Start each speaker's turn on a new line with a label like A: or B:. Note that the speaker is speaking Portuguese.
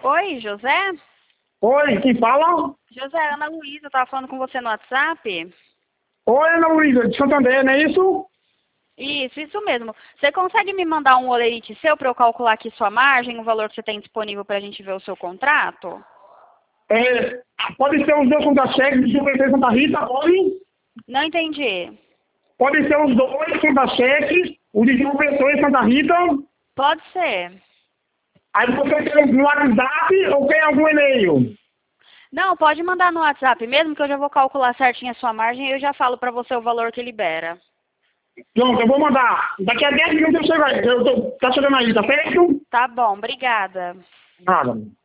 A: Oi, José?
B: Oi, quem fala?
A: José, Ana Luísa, eu tava falando com você no WhatsApp.
B: Oi, Ana Luísa, de Santander, não é isso?
A: Isso mesmo. Você consegue me mandar um olerite seu para eu calcular aqui sua margem, o valor que você tem disponível para a gente ver o seu contrato?
B: Pode ser os dois contra-cheques de Juventude Santa Rita, pode?
A: Não entendi.
B: Pode ser os dois contra-cheques, o de Juventude Santa Rita.
A: Pode ser.
B: Aí você quer no WhatsApp ou quer algum e-mail?
A: Não, pode mandar no WhatsApp mesmo, que eu já vou calcular certinho a sua margem e eu já falo para você o valor que libera.
B: Pronto, eu vou mandar. Daqui a 10 minutos eu chego aí. Tá chegando aí, tá certo?
A: Tá bom, obrigada.
B: Nada.